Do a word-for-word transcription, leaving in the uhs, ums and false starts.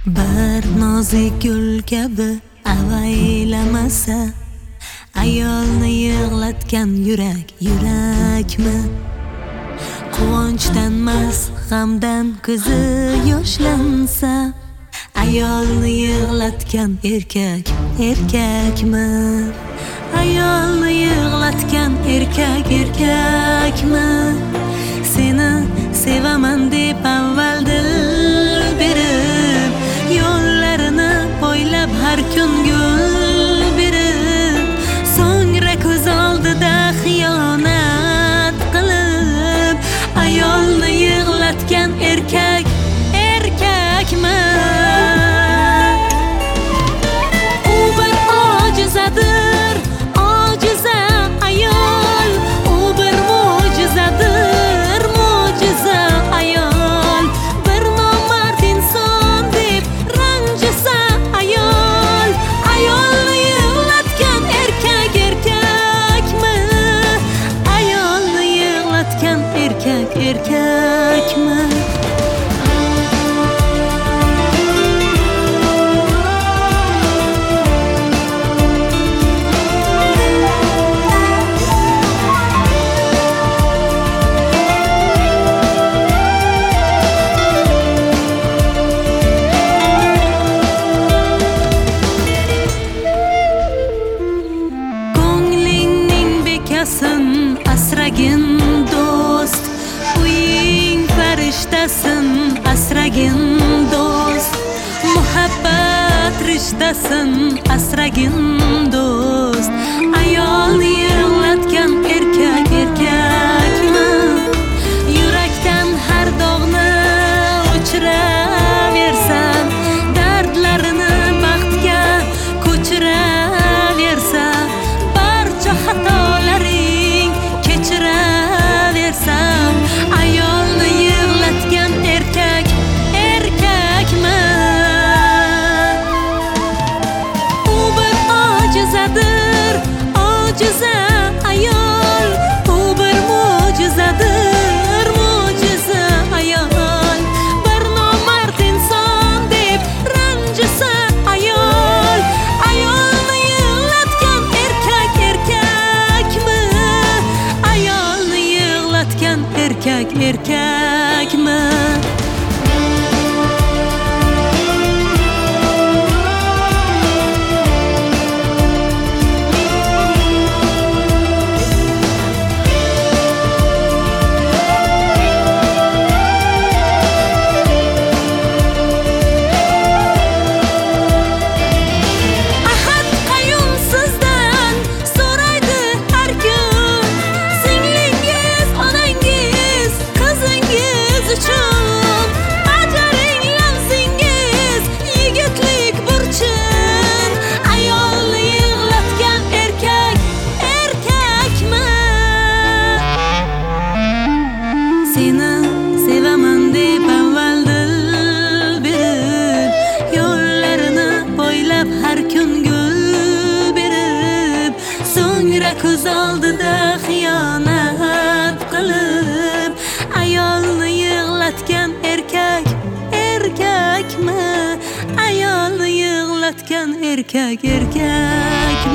Bir nozik gul kabi avaylamasa, ayolni yig'latgan yurak yurakmi? Quvonchdan mas, g'amdan ko'zi yoshlansa, ayolni yig'latgan erkak erkakmi? Ayolni yig'latgan erkak erkakmi? Seni sevaman deb avval dil berib, yo'llarini poylab har kun gul berib, so'ngra ko'z oldida xiyonat qilib, ayolni yig'latgan erkak erkakmi? U bir ojizadir, ojiza ayol, u bir mo'jizadir, mo'jiza ayol, bir nomard inson deb ranjisa ayol, ayolni yig'latgan erkak erkakmi? Ayolni yig'latgan erkak erkakmi? Asragin do'st, uying farishtasin, asragin do'st, muhabbat rishtasin, asragin do'st, ayolni yig'latgan erkak erkakmi? Yurakdan har dog'ni o'chiraversan, dardlarini baxtga ko'chiraversan, barcha xatolaring kechiraversam, ayolni yig'latgan erkak erkakmi? U bir ojizadir, ojiza ayol, u bir mo'jizadir, mo'jiza ayol, bir nomard inson deb ranjisa ayol, ayolni yig'latgan erkak erkakmi? Ayolni yig'latgan erkak erkakmi? Ahad qayyum sizdan so'raydi har kun, singlingiz, onangiz, qizingiz uchun bajaring lamsingiz, yigitlik burchin, ayolni yig'latgan erkak erkakmi? Seni sevaman deb avval dil berib, yo'llarini poylab har kun gul berib, so'ngra ko'z oldida xiyonat qilib, ayolni yig'latgan erkak erkakmi? Ayolni yig'latgan erkak erkakmi?